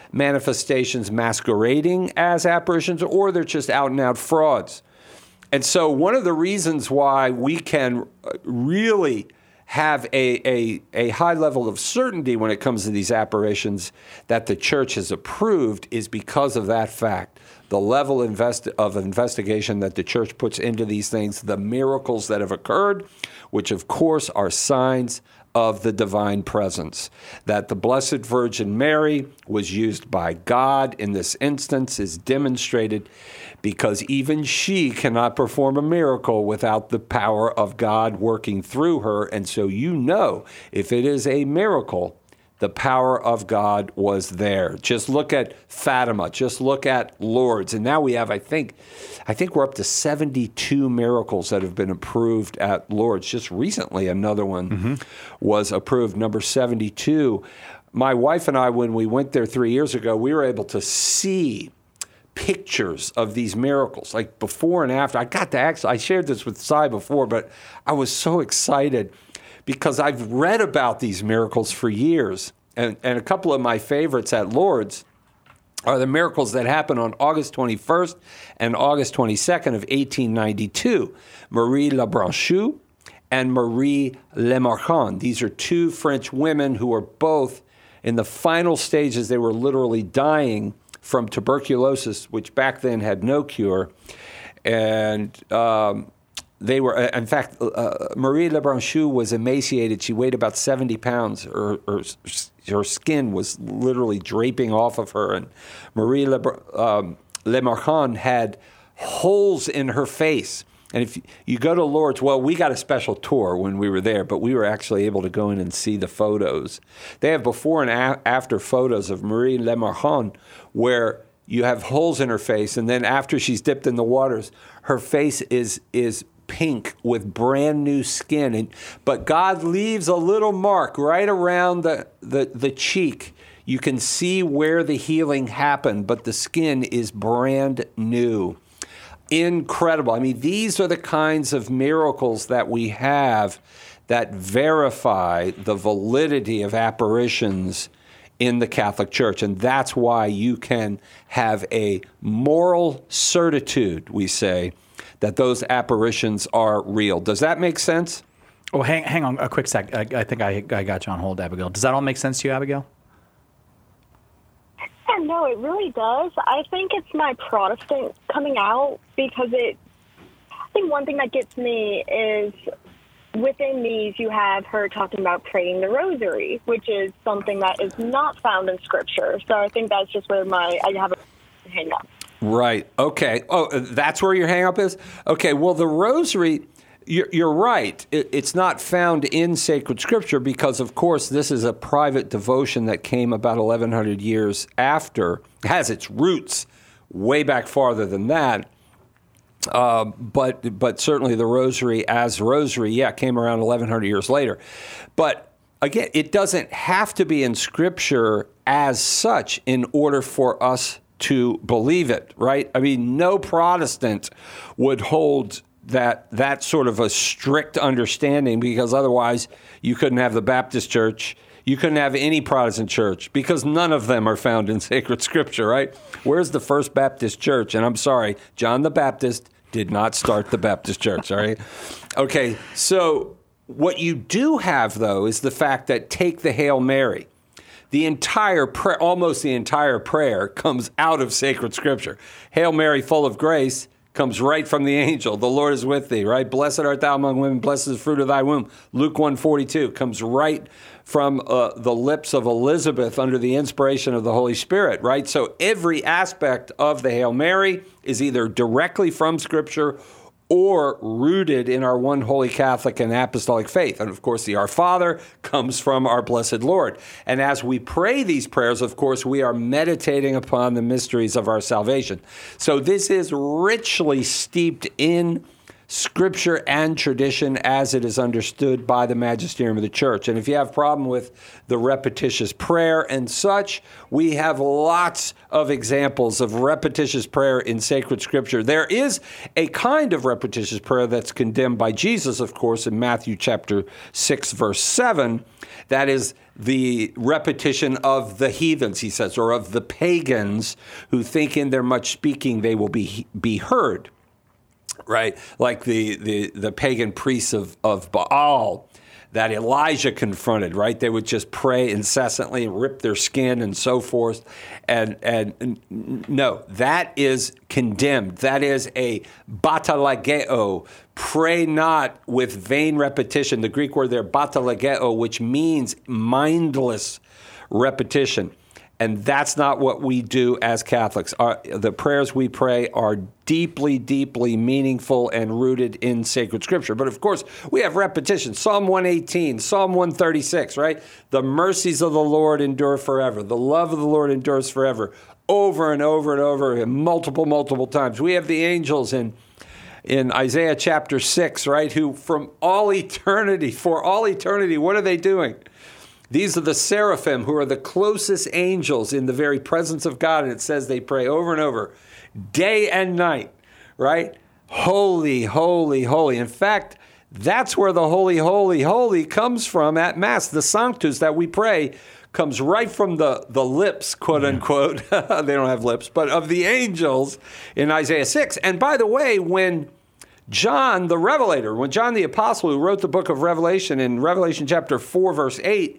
manifestations masquerading as apparitions, or they're just out and out frauds. And so one of the reasons why we can really have a, a, a high level of certainty when it comes to these apparitions that the church has approved is because of that fact. The level invest- of investigation that the church puts into these things, the miracles that have occurred, which of course are signs of the divine presence. That the Blessed Virgin Mary was used by God in this instance is demonstrated because even she cannot perform a miracle without the power of God working through her. And so you know, if it is a miracle, the power of God was there. Just look at Fatima. Just look at Lourdes. And now we have, I think, I think we're up to seventy-two miracles that have been approved at Lourdes. Just recently, another one mm-hmm. was approved, number seventy-two. My wife and I, when we went there three years ago, we were able to see pictures of these miracles, like before and after. I got to actually, I shared this with Cy before, but I was so excited because I've read about these miracles for years. And, and a couple of my favorites at Lourdes are the miracles that happened on August twenty-first and August twenty-second of eighteen ninety-two. Marie Lebranchu and Marie Lemarchand. These are two French women who were both in the final stages. They were literally dying from tuberculosis, which back then had no cure. And um, they were, in fact, uh, Marie Lebranchu was emaciated. She weighed about seventy pounds. Her, her, her skin was literally draping off of her. And Marie Lebr- um, Lemarchand had holes in her face. And if you go to Lourdes, well, we got a special tour when we were there, but we were actually able to go in and see the photos. They have before and a- after photos of Marie Lemarchand where you have holes in her face, and then after she's dipped in the waters, her face is is pink with brand new skin. And, but God leaves a little mark right around the, the, the cheek. You can see where the healing happened, but the skin is brand new. Incredible. I mean, these are the kinds of miracles that we have that verify the validity of apparitions in the Catholic Church. And that's why you can have a moral certitude, we say, that those apparitions are real. Does that make sense? Oh, hang, hang on a quick sec. I, I think I, I got you on hold, Abigail. Does that all make sense to you, Abigail? Yeah, no, it really does. I think it's my Protestant coming out because it, I think one thing that gets me is within these you have her talking about praying the rosary, which is something that is not found in Scripture. So I think that's just where my, I have a hang up. Right. Okay. Oh, that's where your hang up is? Okay. Well, the rosary, you're, you're right. It, it's not found in sacred Scripture because, of course, this is a private devotion that came about eleven hundred years after, has its roots way back farther than that. Uh, but but certainly the rosary as rosary, yeah, came around eleven hundred years later. But again, it doesn't have to be in Scripture as such in order for us to believe it, right? I mean, no Protestant would hold that that sort of a strict understanding because otherwise you couldn't have the Baptist Church, you couldn't have any Protestant church because none of them are found in sacred Scripture, right? Where's the First Baptist Church? And I'm sorry, John the Baptist did not start the Baptist Church, all right? Okay, so what you do have, though, is the fact that take the Hail Mary. The entire prayer, almost the entire prayer, comes out of sacred Scripture. Hail Mary, full of grace, comes right from the angel. The Lord is with thee, right? Blessed art thou among women, blessed is the fruit of thy womb. Luke one forty-two comes right from uh, the lips of Elizabeth under the inspiration of the Holy Spirit, right? So every aspect of the Hail Mary is either directly from Scripture or rooted in our one holy Catholic and apostolic faith. And of course, the Our Father comes from our blessed Lord. And as we pray these prayers, of course, we are meditating upon the mysteries of our salvation. So this is richly steeped in Scripture and tradition as it is understood by the magisterium of the church. And if you have a problem with the repetitious prayer and such, we have lots of examples of repetitious prayer in sacred Scripture. There is a kind of repetitious prayer that's condemned by Jesus, of course, in Matthew chapter six, verse seven. That is the repetition of the heathens, he says, or of the pagans who think in their much speaking they will be be heard. Right, like the, the, the pagan priests of, of Baal that Elijah confronted, right? They would just pray incessantly and rip their skin and so forth. And, and no, that is condemned. That is a batalageo. Pray not with vain repetition. The Greek word there, batalageo, which means mindless repetition. And that's not what we do as Catholics. Our, the prayers we pray are deeply, deeply meaningful and rooted in sacred Scripture. But of course, we have repetition. Psalm one eighteen, Psalm one thirty-six, right? The mercies of the Lord endure forever. The love of the Lord endures forever. Over and over and over, and multiple, multiple times. We have the angels in in Isaiah chapter six, right? Who from all eternity, for all eternity, what are they doing? These are the seraphim who are the closest angels in the very presence of God. And it says they pray over and over, day and night, right? Holy, holy, holy. In fact, that's where the holy, holy, holy comes from at Mass. The Sanctus that we pray comes right from the, the lips, quote unquote. They don't have lips, but of the angels in Isaiah six. And by the way, when John the Revelator, when John the Apostle who wrote the book of Revelation in Revelation chapter four, verse eight,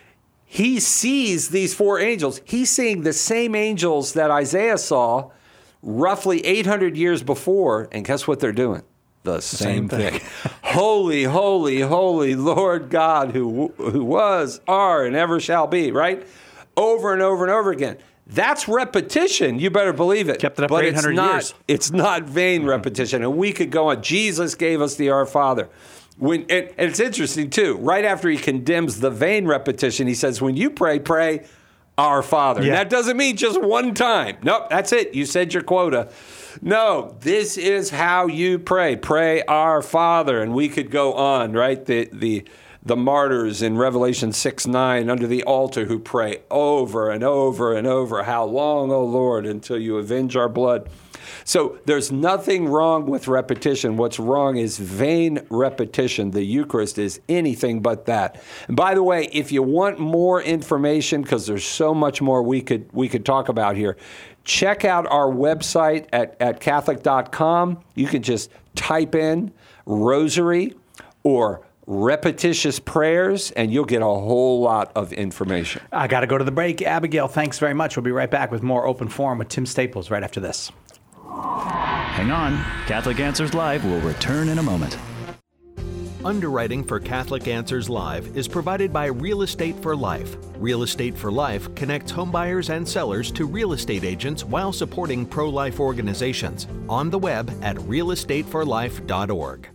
he sees these four angels. He's seeing the same angels that Isaiah saw roughly eight hundred years before. And guess what they're doing? The same, same thing. thing. Holy, holy, holy Lord God who, who was, are, and ever shall be, right? Over and over and over again. That's repetition. You better believe it. Kept it up but for eight hundred it's not, years. It's not vain repetition. And we could go on. Jesus gave us the Our Father. When, and, and it's interesting, too. Right after he condemns the vain repetition, he says, when you pray, pray Our Father. Yeah. And that doesn't mean just one time. Nope, that's it. You said your quota. No, this is how you pray. Pray Our Father. And we could go on, right? The the the martyrs in Revelation six nine under the altar who pray over and over and over, how long, O Lord, until you avenge our blood. So there's nothing wrong with repetition. What's wrong is vain repetition. The Eucharist is anything but that. And by the way, if you want more information, because there's so much more we could we could talk about here, check out our website at, at Catholic dot com. You can just type in rosary or repetitious prayers, and you'll get a whole lot of information. I got to go to the break. Abigail, thanks very much. We'll be right back with more Open Forum with Tim Staples right after this. Hang on. Catholic Answers Live will return in a moment. Underwriting for Catholic Answers Live is provided by Real Estate for Life. Real Estate for Life connects homebuyers and sellers to real estate agents while supporting pro-life organizations. On the web at real estate for life dot org.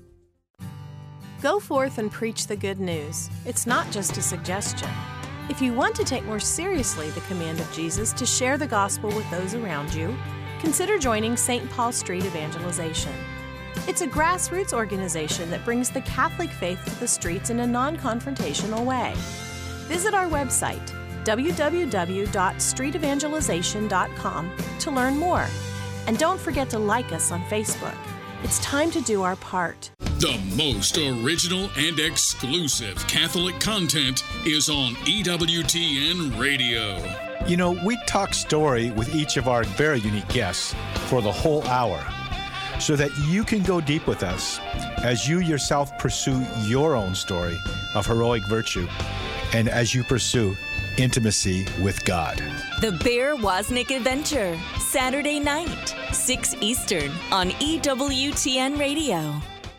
Go forth and preach the good news. It's not just a suggestion. If you want to take more seriously the command of Jesus to share the gospel with those around you, consider joining Saint Paul Street Evangelization. It's a grassroots organization that brings the Catholic faith to the streets in a non-confrontational way. Visit our website, w w w dot street evangelization dot com, to learn more. And don't forget to like us on Facebook. It's time to do our part. The most original and exclusive Catholic content is on E W T N Radio. You know, we talk story with each of our very unique guests for the whole hour so that you can go deep with us as you yourself pursue your own story of heroic virtue and as you pursue intimacy with God. The Bear Wozniak Adventure, Saturday night, six Eastern on E W T N Radio.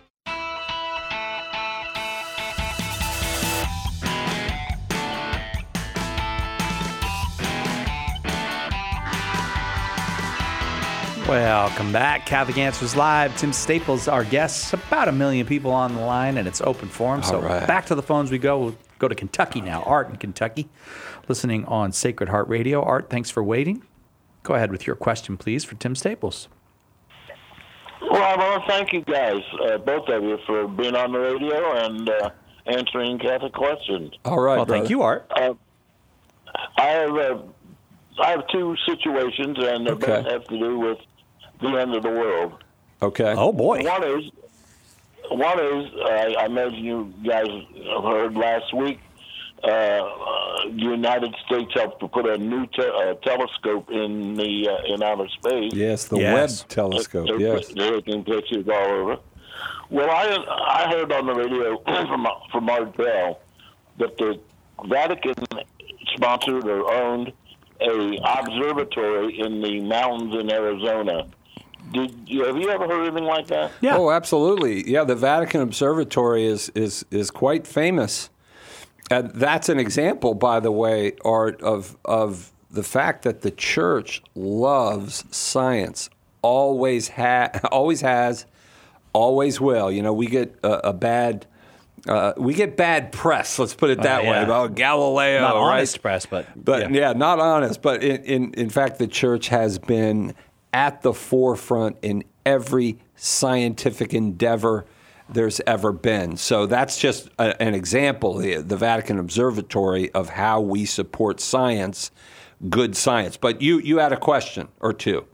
Welcome back. Catholic Answers Live. Tim Staples, our guest. About a million people on the line, and it's open forum. So right. Back to the phones we go. We'll go to Kentucky now. Art in Kentucky, listening on Sacred Heart Radio. Art, thanks for waiting. Go ahead with your question, please, for Tim Staples. Well, I want to thank you guys, uh, both of you, for being on the radio and uh, answering Catholic questions. All right, Well, brother. thank you, Art. Uh, I have uh, I have two situations, and they Okay. both have to do with the end of the world. Okay. Oh, boy. One is, one is uh, I imagine you guys heard last week, uh, uh, the United States helped to put a new te- uh, telescope in the uh, in outer space. Yes, the Yes. Webb telescope. They're, Yes. they're taking pictures all over. Well, I I heard on the radio from from Art Bell that the Vatican sponsored or owned a observatory in the mountains in Arizona. Did you, have you ever heard anything like that? Yeah. Oh, absolutely. Yeah, the Vatican Observatory is is is quite famous. And that's an example, by the way, Art, of of the fact that the church loves science. Always ha- always has, always will. You know, we get a, a bad uh, we get bad press. Let's put it that Uh, yeah. way about Galileo. Not right? honest press, but But yeah. yeah, not honest. But in, in in fact, the church has been at the forefront in every scientific endeavor there's ever been. So that's just a, an example, the, the Vatican Observatory, of how we support science, good science. But you you had a question or two.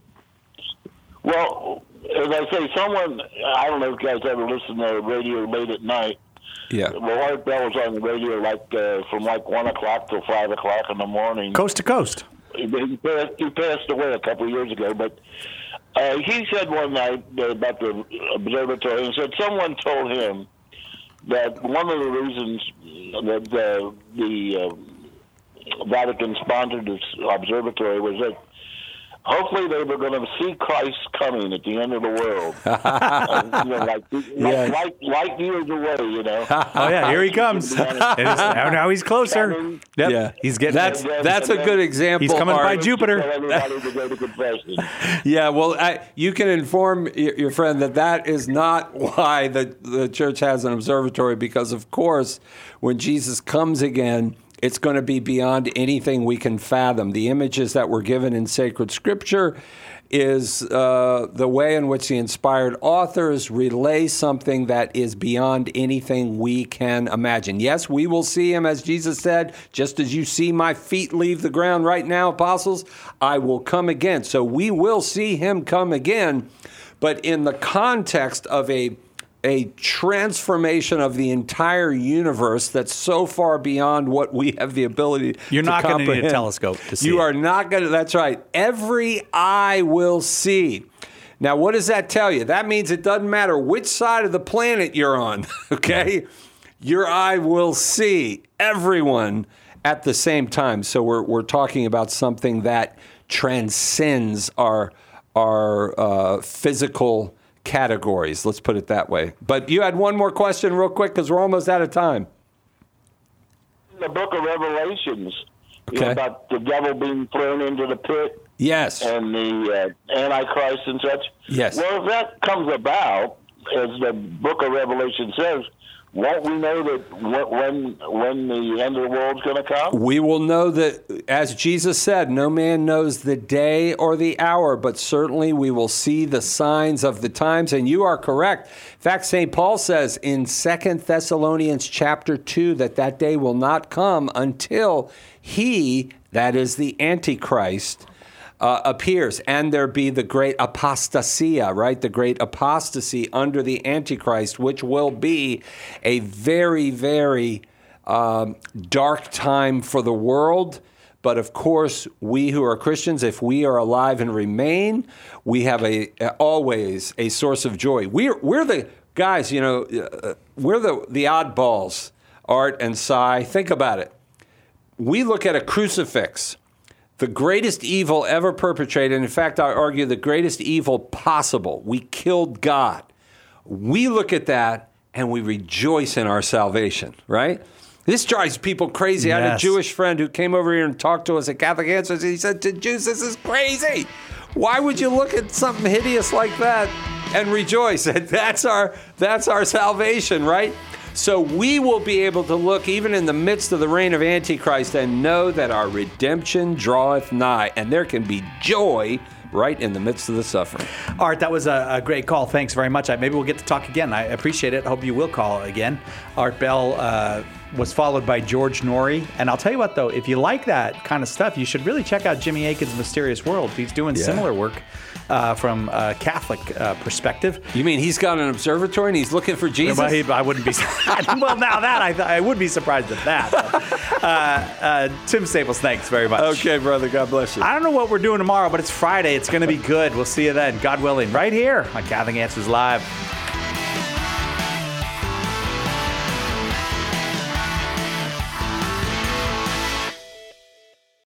Well, as I say, someone, I don't know if you guys ever listen to the radio late at night. Yeah. Well, Art Bell was on the radio like uh, from like one o'clock till five o'clock in the morning. Coast to coast. He, he, passed, he passed away a couple of years ago, but uh, he said one night uh, about the observatory, and said someone told him that one of the reasons that uh, the uh, Vatican sponsored this observatory was that hopefully they were going to see Christ coming at the end of the world. uh, you know, like, Yes. like, like, like years away, you know. Oh, yeah, here he comes. And it's- now, now he's closer. Yep. Yeah. He's getting That's that's a good example. He's coming by Art. Jupiter. Tell everybody to go to confession. Yeah, well, I, you can inform your, your friend that that is not why the, the church has an observatory, because, of course, when Jesus comes again, it's going to be beyond anything we can fathom. The images that were given in sacred scripture is uh, the way in which the inspired authors relay something that is beyond anything we can imagine. Yes, we will see him, as Jesus said, just as you see my feet leave the ground right now, apostles, I will come again. So we will see him come again, but in the context of a a transformation of the entire universe that's so far beyond what we have the ability You're to not going to need a comprehend. telescope to see You it. are not going to, that's right. Every eye will see. Now, what does that tell you? That means it doesn't matter which side of the planet you're on, okay? Your eye will see everyone at the same time. So we're we're talking about something that transcends our our uh, physical categories. Let's put it that way. But you had one more question real quick because we're almost out of time. The book of Revelations, you know, Okay. about the devil being thrown into the pit. Yes. And the uh, Antichrist and such. Yes. Well, if that comes about, as the book of Revelation says, won't we know that wh- when when the end of the world's going to come? We will know that, as Jesus said, no man knows the day or the hour, but certainly we will see the signs of the times. And you are correct. In fact, Saint Paul says in Second Thessalonians chapter two that that day will not come until he, that is the Antichrist, Uh, appears, and there be the great apostasia, right? The great apostasy under the Antichrist, which will be a very, very um, dark time for the world. But of course, we who are Christians, if we are alive and remain, we have a, a always a source of joy. We're we're the guys, you know, uh, we're the the oddballs, Art and Cy. Think about it. We look at a crucifix. The greatest evil ever perpetrated, and in fact, I argue the greatest evil possible. We killed God. We look at that and we rejoice in our salvation, right? This drives people crazy. I had a Yes. Jewish friend who came over here and talked to us at Catholic Answers, and he said, to Jews, this is crazy. Why would you look at something hideous like that and rejoice? That's our, that's our salvation, right? So we will be able to look even in the midst of the reign of Antichrist and know that our redemption draweth nigh. And there can be joy right in the midst of the suffering. Art, that was a, a great call. Thanks very much. I, maybe we'll get to talk again. I appreciate it. Hope you will call again. Art Bell uh, was followed by George Norrie. And I'll tell you what, though, if you like that kind of stuff, you should really check out Jimmy Akin's Mysterious World. He's doing Yeah. similar work uh, from a Catholic uh, perspective. You mean he's got an observatory and he's looking for Jesus? Well, he, I wouldn't be. Well, now that I, th- I would be surprised at that. But, uh, uh, Tim Staples, thanks very much. Okay, brother. God bless you. I don't know what we're doing tomorrow, but it's Friday. It's going to be good. We'll see you then, God willing, right here on Catholic Answers Live.